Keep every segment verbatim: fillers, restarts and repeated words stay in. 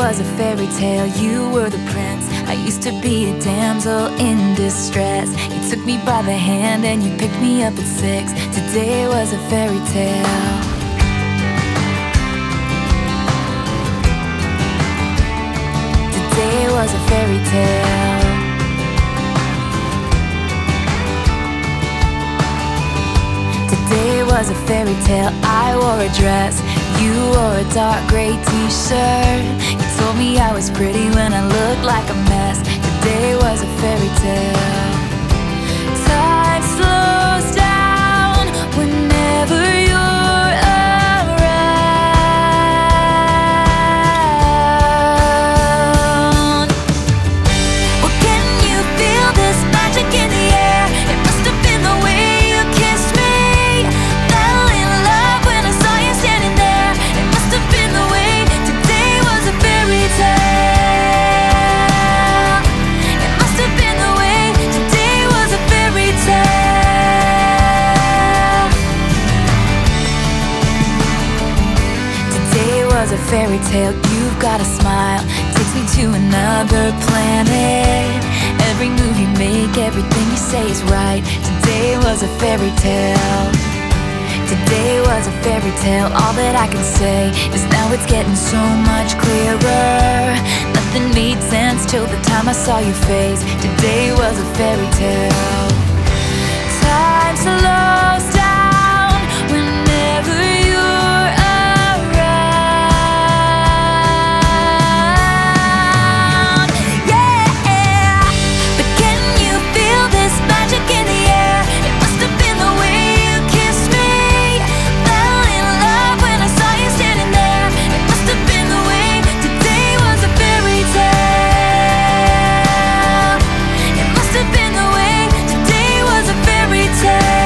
was a fairy tale, you were the prince. I used to be a damsel in distress. You took me by the hand and you picked me up at six. Today was a fairy tale. Today was a fairy tale. Today was a fairy tale. I wore a dress, you wore a dark gray t-shirt. You told me I was pretty when I looked like a mess. Today was a fairy tale. Time slows down whenever you're around. Well, can you feel this magic in the air? It must have been the way you kissed me. Fell in love when I saw you standing there. It must have been the way. Today was a fairy tale. It must have been the way. Today was a fairy tale. Today was a fairy tale. You've got a smile, takes me to another planet. Every move you make, everything you say is right. Today was a fairy tale. Today was a fairy tale. All that I can say is now it's getting so much clearer. Nothing made sense till the time I saw your face. Today was a fairy tale. Time slows down whenever you're around. Yeah, but can you feel this magic in the air? It must have been the way you kissed me. Fell in love when I saw you standing there. It must have been the way. Today was a fairy tale. It must have been the way. Today was a fairy tale.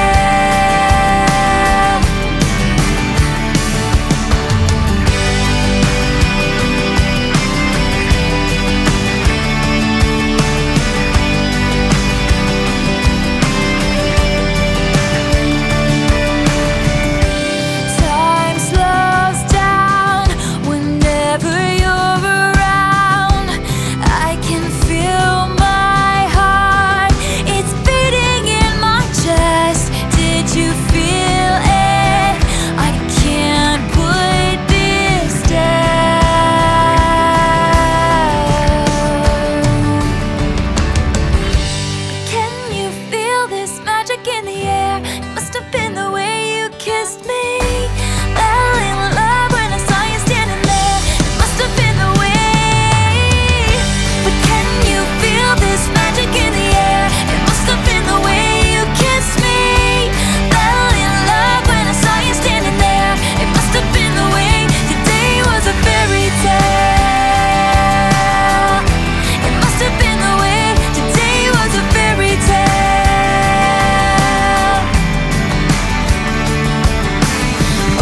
Time slows down whenever you're around. I can feel my heart, it's beating in my chest. Did you feel it? I can't put this down. Can you feel this magic in the air? It must have been the way you kissed me. Fell in love when I saw you standing there. It must have been the way. But can you feel this magic in the air? It must have been the way you kissed me. Fell in love when I saw you standing there. It must have been the way. Today was a fairy tale. It must have been the way. Today was a fairy tale. Oh,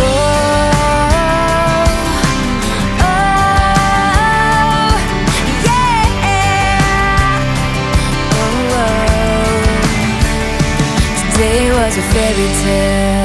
oh, yeah. Oh, oh. Today was a fairy tale.